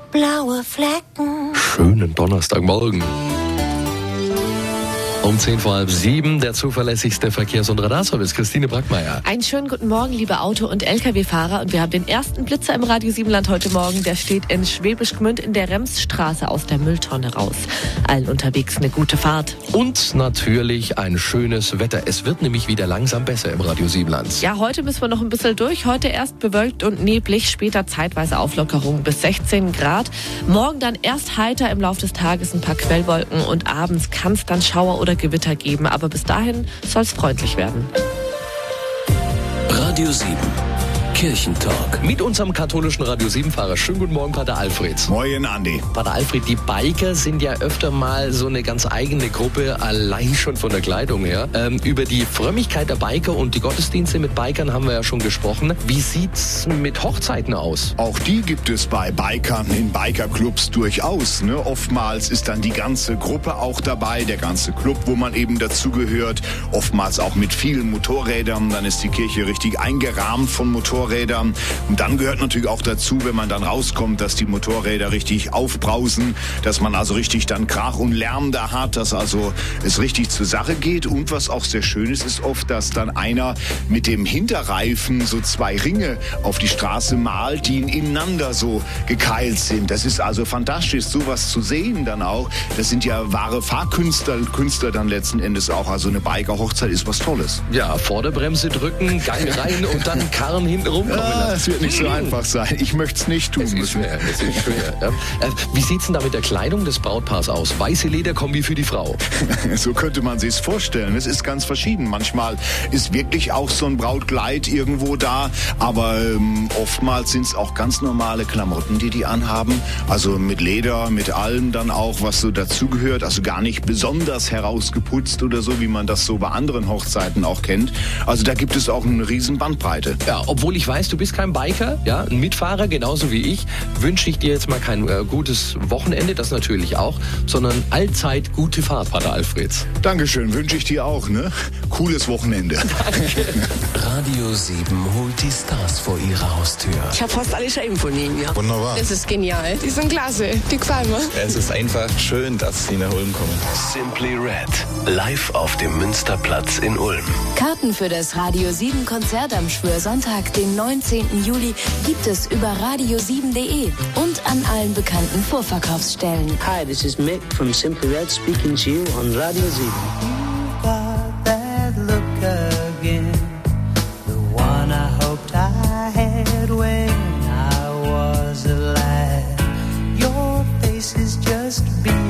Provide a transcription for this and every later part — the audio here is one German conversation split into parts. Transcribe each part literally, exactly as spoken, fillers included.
blaue Flecken. Schönen Donnerstagmorgen. Um zehn vor halb sieben, der zuverlässigste Verkehrs- und Radarservice. Christine Brackmeier. Einen schönen guten Morgen, liebe Auto- und L K W-Fahrer. Und wir haben den ersten Blitzer im Radio Siebenland heute Morgen. Der steht in Schwäbisch Gmünd in der Remsstraße aus der Mülltonne raus. Allen unterwegs eine gute Fahrt. Und natürlich ein schönes Wetter. Es wird nämlich wieder langsam besser im Radio Siebenland. Ja, heute müssen wir noch ein bisschen durch. Heute erst bewölkt und neblig, später zeitweise Auflockerung bis sechzehn Grad. Morgen dann erst heiter, im Laufe des Tages ein paar Quellwolken und abends kann es dann Schauer oder Gewitter geben, aber bis dahin soll es freundlich werden. Radio sieben, Kirchentalk. Mit unserem katholischen Radio sieben-Fahrer. Schönen guten Morgen, Pater Alfred. Moin, Andi. Pater Alfred, die Biker sind ja öfter mal so eine ganz eigene Gruppe, allein schon von der Kleidung her. Ähm, über die Frömmigkeit der Biker und die Gottesdienste mit Bikern haben wir ja schon gesprochen. Wie sieht's mit Hochzeiten aus? Auch die gibt es bei Bikern in Bikerclubs durchaus. Ne? Oftmals ist dann die ganze Gruppe auch dabei, der ganze Club, wo man eben dazugehört. Oftmals auch mit vielen Motorrädern. Dann ist die Kirche richtig eingerahmt von Motorrädern. Und dann gehört natürlich auch dazu, wenn man dann rauskommt, dass die Motorräder richtig aufbrausen, dass man also richtig dann Krach und Lärm da hat, dass also es richtig zur Sache geht. Und was auch sehr schön ist, ist oft, dass dann einer mit dem Hinterreifen so zwei Ringe auf die Straße malt, die ineinander so gekeilt sind. Das ist also fantastisch, sowas zu sehen dann auch. Das sind ja wahre Fahrkünstler, Künstler dann letzten Endes auch. Also eine Biker-Hochzeit ist was Tolles. Ja, Vorderbremse drücken, Gang rein und dann Karren hinten rum. Ja, es wird nicht so einfach sein. Ich möchte es nicht tun. Es ist schwer, es ist schwer. Ja. Äh, wie sieht's denn da mit der Kleidung des Brautpaars aus? Weiße Lederkombi für die Frau. So könnte man sich's vorstellen. Es ist ganz verschieden. Manchmal ist wirklich auch so ein Brautkleid irgendwo da, aber ähm, oftmals sind es auch ganz normale Klamotten, die die anhaben. Also mit Leder, mit allem dann auch, was so dazugehört. Also gar nicht besonders herausgeputzt oder so, wie man das so bei anderen Hochzeiten auch kennt. Also da gibt es auch eine riesen Bandbreite. Ja, obwohl ich weiß, du bist kein Biker, ja, ein Mitfahrer, genauso wie ich, wünsche ich dir jetzt mal kein äh, gutes Wochenende, das natürlich auch, sondern allzeit gute Fahrt, Pater Alfred. Dankeschön, wünsche ich dir auch, ne? Cooles Wochenende. Danke. Radio sieben holt die Stars vor ihre Haustür. Ich habe fast alle Scheiben von ihnen, ja. Wunderbar. Das ist genial. Die sind klasse. Die gefallen mir. Es ist einfach schön, dass sie nach Ulm kommen. Simply Red, live auf dem Münsterplatz in Ulm. Karten für das Radio sieben Konzert am Schwörsonntag, den neunzehnten Juli, gibt es über radio sieben punkt de und an allen bekannten Vorverkaufsstellen. Hi, this is Mick from Simply Red speaking to you on Radio sieben. You got that look again, the one I hoped I had when I was alive. Your face is just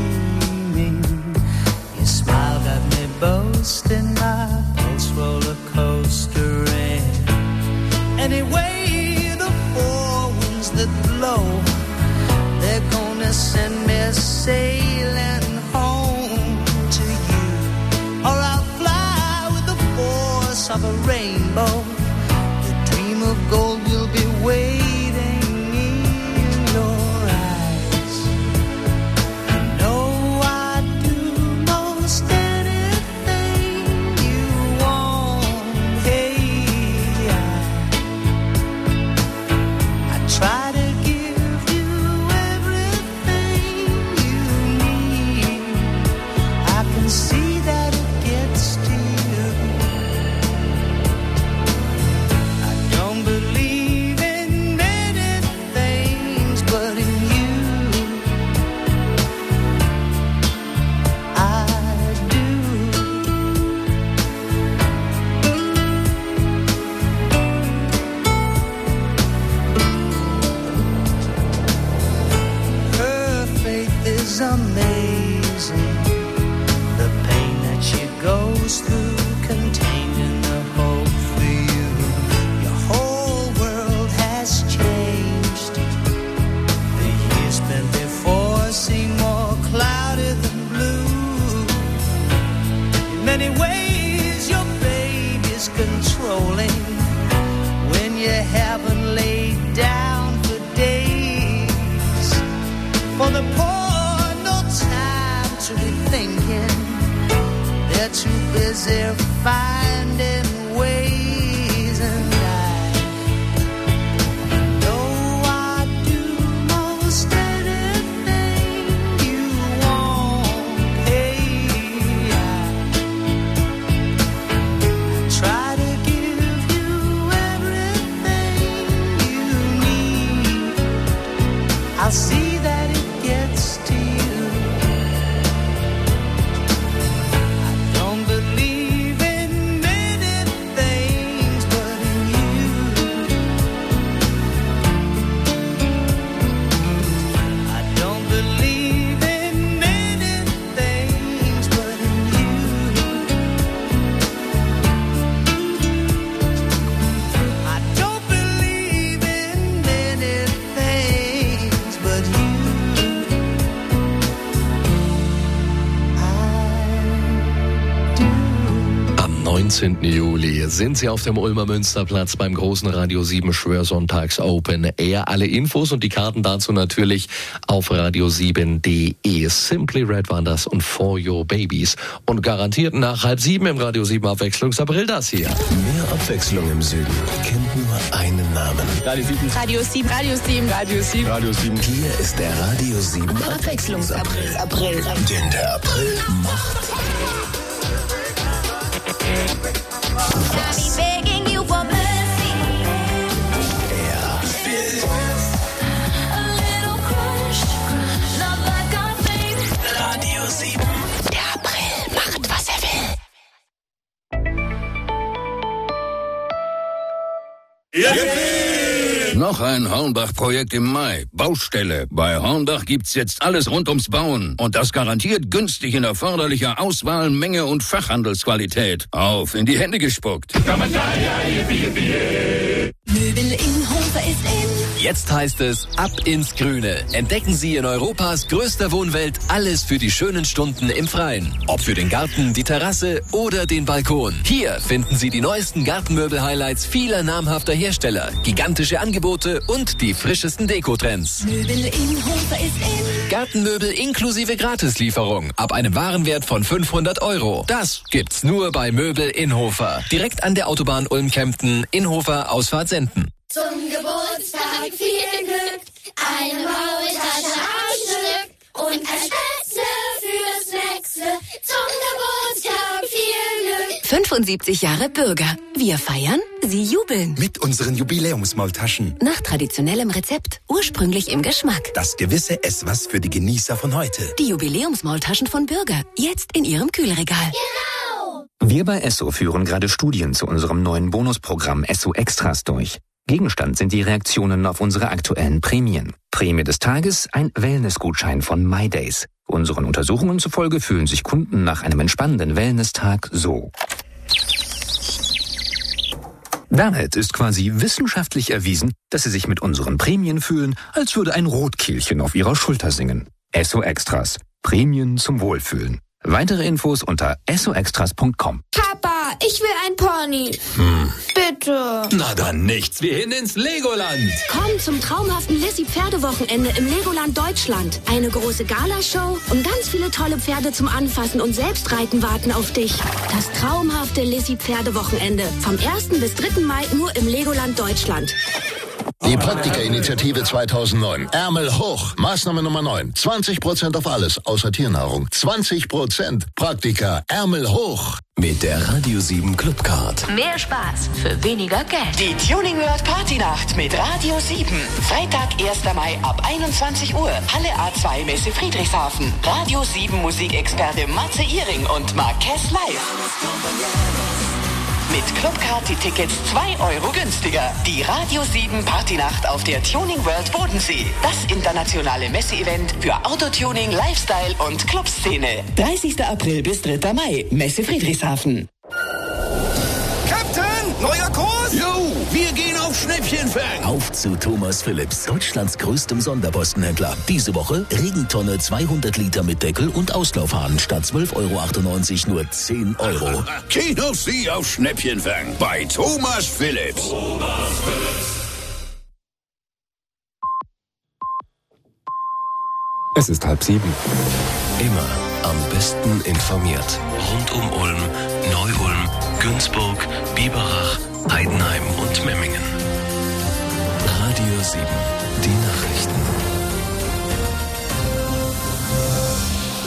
beaming, your smile got me boasting, my pulse roller coastering. Anyway, the four winds that blow, they're gonna send me sailing home to you. Or I'll fly with the force of a rainbow. The dream of gold will be waiting in your eyes. You know I'd do most anything you want. Hey, I, I try to give you everything you need. I can see that it gets to you. I don't believe in many things, but in you I do. Her faith is amazing. The pain that she goes through, contained in the hope for you. Your whole world has changed. The years spent before seem more cloudy than blue. In many ways, your baby's controlling when you haven't laid down for days. For the poor, no time to be thinking. They're too busy finding ways, and I know I do most anything I'll see that it gets to you. I don't believe in many things but in you. I don't believe in many things but in you. I don't believe in many things but you. Am neunzehnten Juli sind Sie auf dem Ulmer Münsterplatz beim großen Radio sieben Schwörsonntags Open Air. Alle Infos und die Karten dazu natürlich auf radio sieben punkt de. Simply Red waren das und For Your Babies. Und garantiert nach halb sieben im Radio sieben Abwechslungsapril das hier. Mehr Abwechslung im Süden kennt nur einen Namen. Radio sieben. Radio sieben. Radio sieben. Radio sieben. Radio sieben. Hier ist der Radio sieben Abwechslungsapril. April. Denn der April macht was Begging you for mercy. er will. A little crush. Love like I think. Radio sieben. Der April macht, was er will. Noch ein Hornbach-Projekt im Mai. Baustelle. Bei Hornbach gibt's jetzt alles rund ums Bauen. Und das garantiert günstig in erforderlicher Auswahl, Menge und Fachhandelsqualität. Auf in die Hände gespuckt. Möbel in Hofer ist in. Jetzt heißt es ab ins Grüne. Entdecken Sie in Europas größter Wohnwelt alles für die schönen Stunden im Freien. Ob für den Garten, die Terrasse oder den Balkon. Hier finden Sie die neuesten Gartenmöbel-Highlights vieler namhafter Hersteller, gigantische Angebote und die frischesten Dekotrends. Möbel in Hofer ist in. Gartenmöbel inklusive Gratislieferung ab einem Warenwert von fünfhundert Euro. Das gibt's nur bei Möbel Inhofer. Direkt an der Autobahn Ulm-Kempten, Inhofer, Ausfahrt Senden. Zum Geburtstag viel Glück, eine Maultasche am Stück und ein Spätzle fürs Nächste. Zum Geburtstag viel Glück. fünfundsiebzig Jahre Bürger. Wir feiern, Sie jubeln. Mit unseren Jubiläumsmaultaschen. Nach traditionellem Rezept, ursprünglich im Geschmack. Das gewisse Esswas für die Genießer von heute. Die Jubiläumsmaultaschen von Bürger. Jetzt in Ihrem Kühlregal. Genau. Wir bei Esso führen gerade Studien zu unserem neuen Bonusprogramm Esso Extras durch. Gegenstand sind die Reaktionen auf unsere aktuellen Prämien. Prämie des Tages, ein Wellnessgutschein von MyDays. Unseren Untersuchungen zufolge fühlen sich Kunden nach einem entspannenden Wellness-Tag so. Damit ist quasi wissenschaftlich erwiesen, dass sie sich mit unseren Prämien fühlen, als würde ein Rotkehlchen auf ihrer Schulter singen. Esso Extras. Prämien zum Wohlfühlen. Weitere Infos unter esso extras punkt com. Papa, ich will ein Pony. Hm. Bitte. Na dann nichts wie hin ins Legoland. Komm zum traumhaften Lissi Pferdewochenende im Legoland Deutschland. Eine große Galashow und ganz viele tolle Pferde zum Anfassen und Selbstreiten warten auf dich. Das traumhafte Lissi Pferdewochenende. Vom ersten bis dritten Mai nur im Legoland Deutschland. Die Praktika-Initiative zweitausendneun. Ärmel hoch. Maßnahme Nummer neun. zwanzig Prozent auf alles, außer Tiernahrung. zwanzig Prozent. Praktika. Ärmel hoch. Mit der Radio sieben Clubcard. Mehr Spaß für weniger Geld. Die Tuning World Partynacht mit Radio sieben. Freitag, erster Mai ab einundzwanzig Uhr. Halle A zwei Messe Friedrichshafen. Radio sieben Musikexperte Matze Iring und Marquez live. Mit Clubcard die Tickets zwei Euro günstiger. Die Radio sieben Partynacht auf der Tuning World Bodensee. Das internationale Messeevent für Autotuning, Lifestyle und Clubszene. dreißigster April bis dritter Mai. Messe Friedrichshafen. Captain, neuer Kurs? Jo, wir gehen auf Schnäppchenfang. Auf zu Thomas Phillips, Deutschlands größtem Sonderpostenhändler. Diese Woche Regentonne zweihundert Liter mit Deckel und Auslaufhahn statt zwölf Euro achtundneunzig nur zehn Euro. Geh doch Sie auf Schnäppchenfang bei Thomas Phillips. Thomas Phillips. Es ist halb sieben. Immer am besten informiert. Rund um Ulm, Neu-Ulm, Günzburg, Biberach, Heidenheim und Memmingen. Radio sieben, die Nachrichten.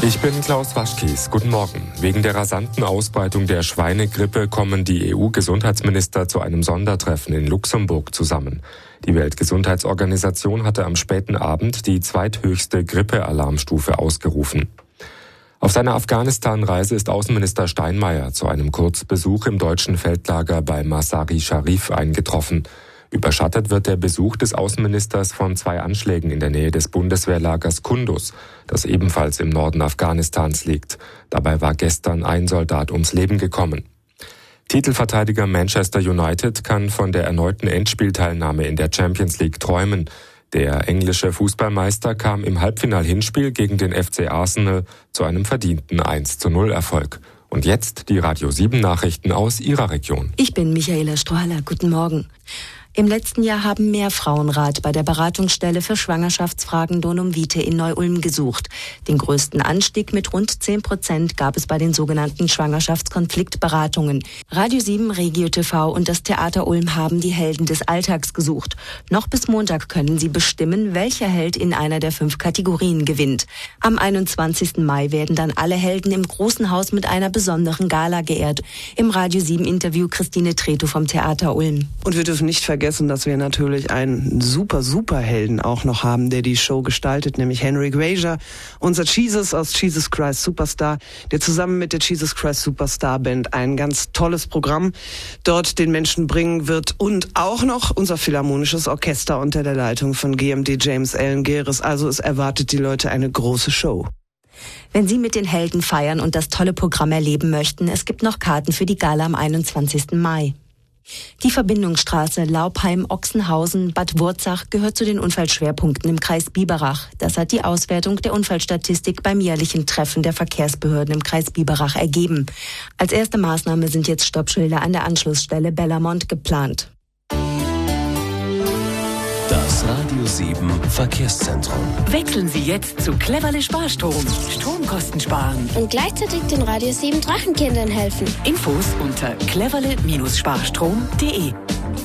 Ich bin Klaus Waschkies. Guten Morgen. Wegen der rasanten Ausbreitung der Schweinegrippe kommen die E U-Gesundheitsminister zu einem Sondertreffen in Luxemburg zusammen. Die Weltgesundheitsorganisation hatte am späten Abend die zweithöchste Grippe-Alarmstufe ausgerufen. Auf seiner Afghanistan-Reise ist Außenminister Steinmeier zu einem Kurzbesuch im deutschen Feldlager bei Mazar-i Sharif eingetroffen. Überschattet wird der Besuch des Außenministers von zwei Anschlägen in der Nähe des Bundeswehrlagers Kunduz, das ebenfalls im Norden Afghanistans liegt. Dabei war gestern ein Soldat ums Leben gekommen. Titelverteidiger Manchester United kann von der erneuten Endspielteilnahme in der Champions League träumen. Der englische Fußballmeister kam im Halbfinal-Hinspiel gegen den F C Arsenal zu einem verdienten eins zu null Erfolg. Und jetzt die Radio sieben Nachrichten aus Ihrer Region. Ich bin Michaela Strahler. Guten Morgen. Im letzten Jahr haben mehr Frauen Rat bei der Beratungsstelle für Schwangerschaftsfragen Donum Vitae in Neu-Ulm gesucht. Den größten Anstieg mit rund zehn Prozent gab es bei den sogenannten Schwangerschaftskonfliktberatungen. Radio sieben, Regio T V und das Theater Ulm haben die Helden des Alltags gesucht. Noch bis Montag können sie bestimmen, welcher Held in einer der fünf Kategorien gewinnt. Am einundzwanzigsten Mai werden dann alle Helden im Großen Haus mit einer besonderen Gala geehrt. Im Radio sieben Interview Christine Tretow vom Theater Ulm. Und wir dürfen nicht vergessen, dass wir natürlich einen super, super Helden auch noch haben, der die Show gestaltet, nämlich Henry Grazer, unser Jesus aus Jesus Christ Superstar, der zusammen mit der Jesus Christ Superstar Band ein ganz tolles Programm dort den Menschen bringen wird und auch noch unser Philharmonisches Orchester unter der Leitung von G M D James Allen Geres. Also es erwartet die Leute eine große Show. Wenn Sie mit den Helden feiern und das tolle Programm erleben möchten, es gibt noch Karten für die Gala am einundzwanzigsten Mai. Die Verbindungsstraße Laupheim-Ochsenhausen-Bad Wurzach gehört zu den Unfallschwerpunkten im Kreis Biberach. Das hat die Auswertung der Unfallstatistik beim jährlichen Treffen der Verkehrsbehörden im Kreis Biberach ergeben. Als erste Maßnahme sind jetzt Stoppschilder an der Anschlussstelle Bellamont geplant. Das Radio sieben Verkehrszentrum. Wechseln Sie jetzt zu Cleverle Sparstrom. Stromkosten sparen. Und gleichzeitig den Radio sieben Drachenkindern helfen. Infos unter cleverle Sparstrom punkt de.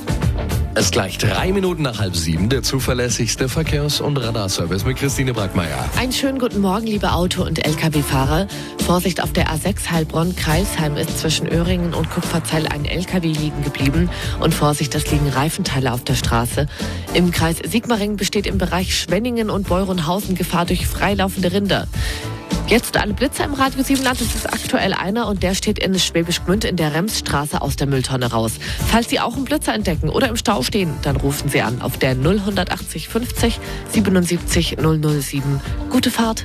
Es ist gleich drei Minuten nach halb sieben, der zuverlässigste Verkehrs- und Radarservice mit Christine Brackmeier. Einen schönen guten Morgen, liebe Auto- und L K W-Fahrer. Vorsicht auf der A sechs Heilbronn-Kreilsheim ist zwischen Öhringen und Kupferzeil ein L K W liegen geblieben. Und Vorsicht, es liegen Reifenteile auf der Straße. Im Kreis Sigmaringen besteht im Bereich Schwenningen und Beuronhausen Gefahr durch freilaufende Rinder. Jetzt alle Blitzer im Radio sieben Land, es ist aktuell einer und der steht in Schwäbisch Gmünd in der Remsstraße aus der Mülltonne raus. Falls Sie auch einen Blitzer entdecken oder im Stau stehen, dann rufen Sie an auf der null achtzig fünfzig siebenundsiebzig null null sieben. Gute Fahrt!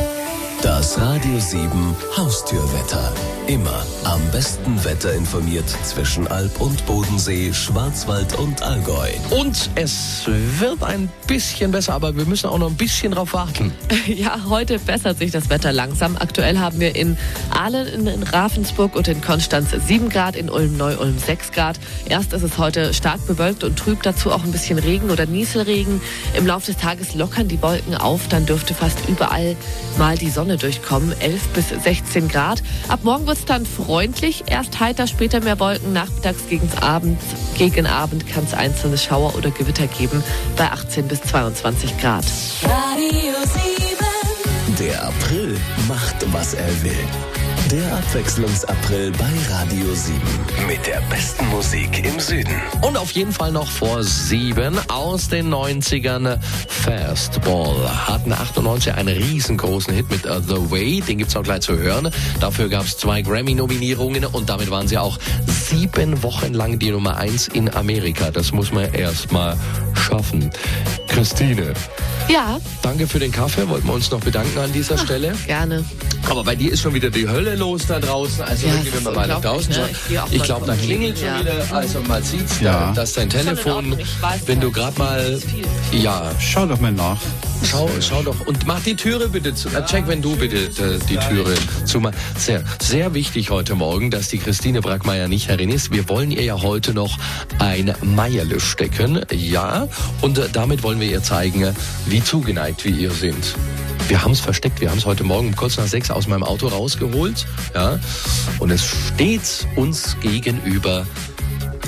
Das Radio sieben Haustürwetter. Immer am besten Wetter informiert zwischen Alb und Bodensee, Schwarzwald und Allgäu. Und es wird ein bisschen besser, aber wir müssen auch noch ein bisschen drauf warten. Ja, heute bessert sich das Wetter langsam. Aktuell haben wir in Aalen, in, in Ravensburg und in Konstanz sieben Grad, in Ulm-Neu-Ulm sechs Grad. Erst ist es heute stark bewölkt und trüb, dazu auch ein bisschen Regen oder Nieselregen. Im Laufe des Tages lockern die Wolken auf, dann dürfte fast überall mal die Sonne durchkommen. elf bis sechzehn Grad. Ab morgen wird es dann freundlich. Erst heiter, später mehr Wolken. Nachmittags gegen Abend, gegen Abend kann es einzelne Schauer oder Gewitter geben. Bei achtzehn bis zweiundzwanzig Grad. Radio sieben. Der April macht, was er will. Der Abwechslungsapril bei Radio sieben. Mit der besten Musik im Süden. Und auf jeden Fall noch vor sieben aus den neunzigern. Fastball hatten achtundneunzig einen riesengroßen Hit mit uh, The Way. Den gibt's auch gleich zu hören. Dafür gab's zwei Grammy-Nominierungen und damit waren sie auch sieben Wochen lang die Nummer eins in Amerika. Das muss man erst mal schaffen. Christine. Ja. Danke für den Kaffee. Wollten wir uns noch bedanken an dieser Ach, Stelle. Gerne. Aber bei dir ist schon wieder die Hölle los da draußen. Also ja, wirklich, wenn man mal draußen ne? schaut. Ich, ich glaube, da klingelt schon ja. wieder. Also man sieht's ja. da, dass dein Telefon, wenn du gerade mal... Ja. Schau doch mal nach. Schau, schau doch. Und mach die Türe bitte zu. Ja. Check, wenn du bitte äh, die Türe zumachst. Sehr, sehr wichtig heute Morgen, dass die Christine Brackmeier nicht herin ist. Wir wollen ihr ja heute noch ein Meierle stecken. Ja. Und äh, damit wollen wir ihr zeigen, wie zugeneigt wir ihr sind. Wir haben es versteckt. Wir haben es heute Morgen kurz nach sechs aus meinem Auto rausgeholt. Ja. Und es steht uns gegenüber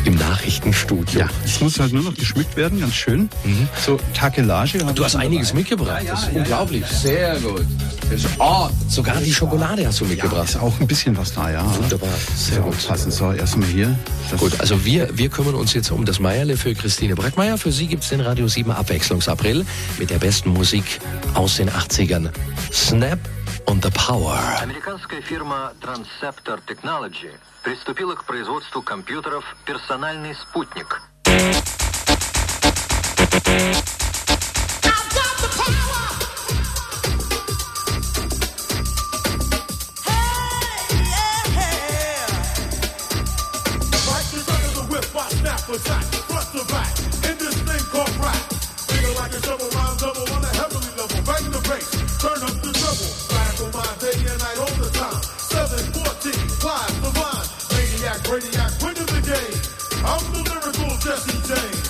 im Nachrichtenstudio. Ja, es muss halt nur noch geschmückt werden, ganz schön. Mhm. So Takelage. Du hast einiges dabei. mitgebracht. Ja, ja, das ist ja, unglaublich. Ja. Sehr gut. Oh, sogar die Schokolade hast du mitgebracht. Ja, ist auch ein bisschen was da, ja. Wunderbar. Sehr gut. Passend. So, erstmal hier. Das gut, also wir, wir kümmern uns jetzt um das Meierle für Christine Breckmeier. Für sie gibt es den Radio sieben Abwechslungsapril mit der besten Musik aus den achtzigern. Snap on the Power. Американская фирма Transceptor Technology приступила к производству компьютеров «Персональный спутник». Radiac, win of the game. I'm the lyrical Jesse James.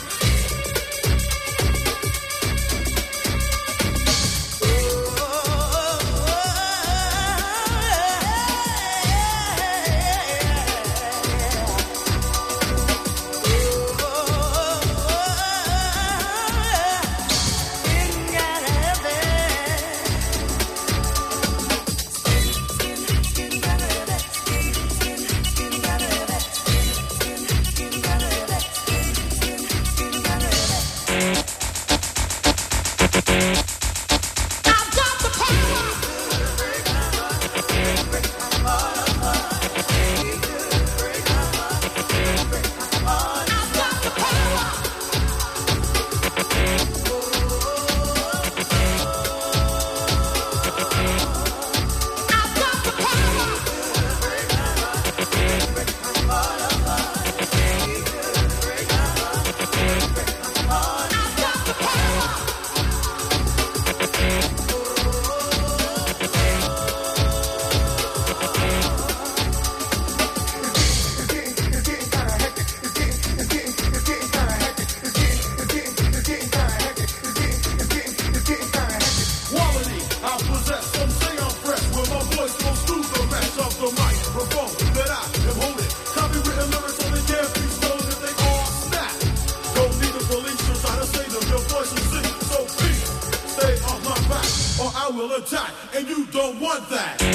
I will attack, and you don't want that.